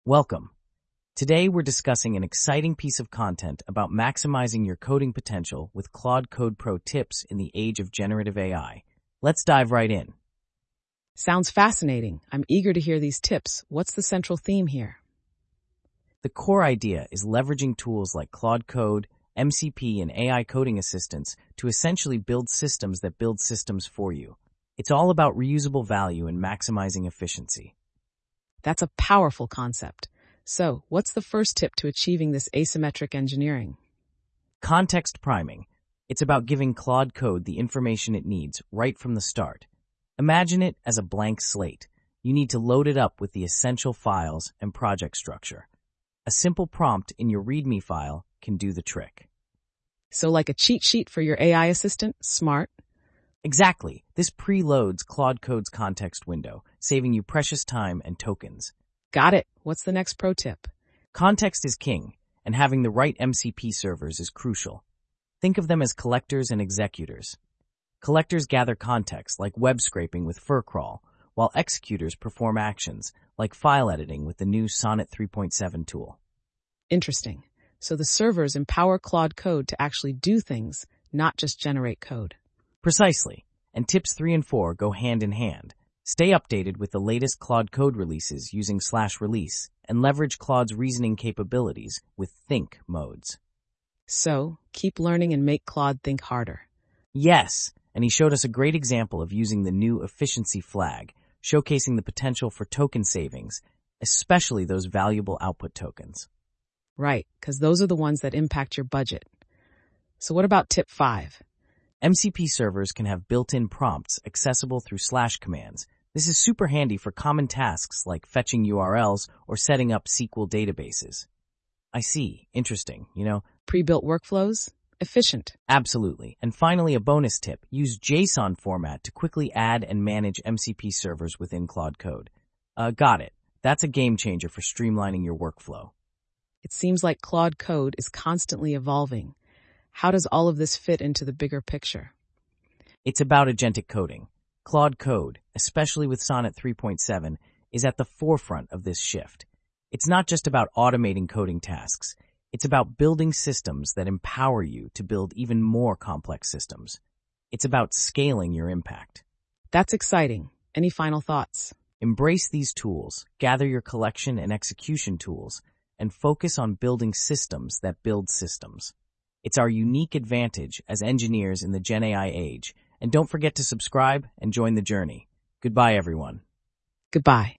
Welcome. Today we're discussing an exciting piece of content about maximizing your coding potential with Claude Code Pro tips in the age of generative AI. Let's dive right in. Sounds fascinating. I'm eager to hear these tips. What's the central theme here? The core idea is leveraging tools like Claude Code, MCP, and AI coding assistants to essentially build systems that build systems for you. It's all about reusable value and maximizing efficiency. That's a powerful concept. So, what's the first tip to achieving this asymmetric engineering? Context priming. It's about giving Claude Code the information it needs right from the start. Imagine it as a blank slate. You need to load it up with the essential files and project structure. A simple prompt in your README file can do the trick. So like a cheat sheet for your AI assistant? Smart. Exactly. This preloads Claude Code's context window, saving you precious time and tokens. Got it. What's the next pro tip? Context is king, and having the right MCP servers is crucial. Think of them as collectors and executors. Collectors gather context, like web scraping with furcrawl, while executors perform actions, like file editing with the new Sonnet 3.7 tool. Interesting. So the servers empower Claude Code to actually do things, not just generate code. Precisely, and tips 3 and 4 go hand in hand. Stay updated with the latest Claude Code releases using /release, and leverage Claude's reasoning capabilities with think modes. So, keep learning and make Claude think harder. Yes, and he showed us a great example of using the new efficiency flag, showcasing the potential for token savings, especially those valuable output tokens. Right, because those are the ones that impact your budget. So what about tip 5? MCP servers can have built-in prompts accessible through /commands. This is super handy for common tasks like fetching URLs or setting up SQL databases. I see. Interesting, Pre-built workflows? Efficient. Absolutely. And finally, a bonus tip. Use JSON format to quickly add and manage MCP servers within Claude Code. Got it. That's a game changer for streamlining your workflow. It seems like Claude Code is constantly evolving. How does all of this fit into the bigger picture? It's about agentic coding. Claude Code, especially with Sonnet 3.7, is at the forefront of this shift. It's not just about automating coding tasks. It's about building systems that empower you to build even more complex systems. It's about scaling your impact. That's exciting. Any final thoughts? Embrace these tools, gather your collection and execution tools, and focus on building systems that build systems. It's our unique advantage as engineers in the Gen AI age. And don't forget to subscribe and join the journey. Goodbye, everyone. Goodbye.